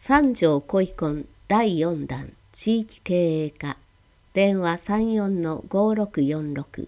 三条恋婚第4弾地域経営課電話 34-5646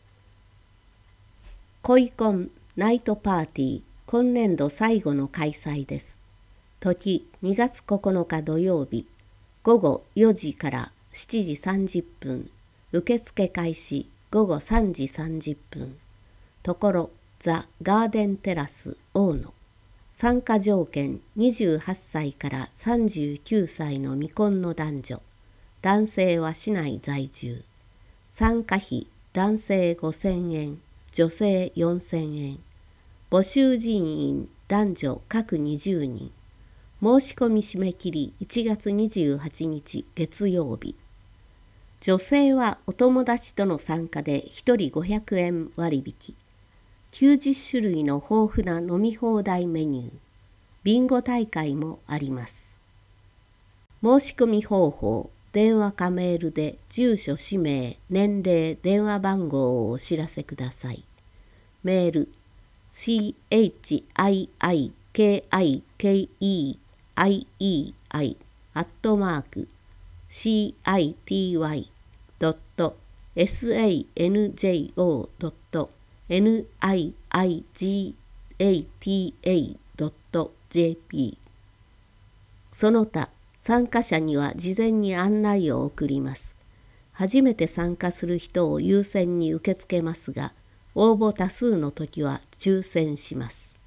恋婚ナイトパーティー今年度最後の開催です。時2月9日土曜日午後4時から7時30分受付開始午後3時30分ところザ・ガーデンテラス大野参加条件28歳から39歳の未婚の男女、男性は市内在住。参加費男性5000円、女性4000円。募集人員男女各20人。申し込み締め切り1月28日月曜日。女性はお友達との参加で1人500円割引。90種類の豊富な飲み放題メニュー、ビンゴ大会もあります。申し込み方法、電話かメールで住所、氏名、年齢、電話番号をお知らせください。メール、city.sanjao.niigata.jp その他、参加者には事前に案内を送ります。初めて参加する人を優先に受け付けますが、応募多数の時は抽選します。